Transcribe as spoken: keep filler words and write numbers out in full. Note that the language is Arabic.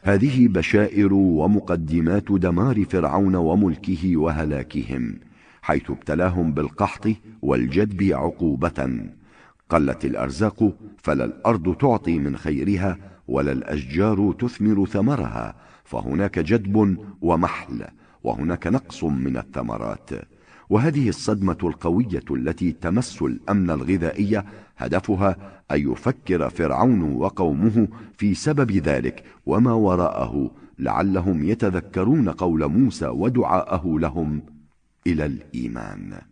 هذه بشائر ومقدمات دمار فرعون وملكه وهلاكهم، حيث ابتلاهم بالقحط والجدب عقوبة. قلت الأرزاق فلا الأرض تعطي من خيرها ولا الأشجار تثمر ثمرها، فهناك جدب ومحل، وهناك نقص من الثمرات. وهذه الصدمة القوية التي تمس الأمن الغذائي هدفها أن يفكر فرعون وقومه في سبب ذلك وما وراءه، لعلهم يتذكرون قول موسى ودعاءه لهم إلى الإيمان.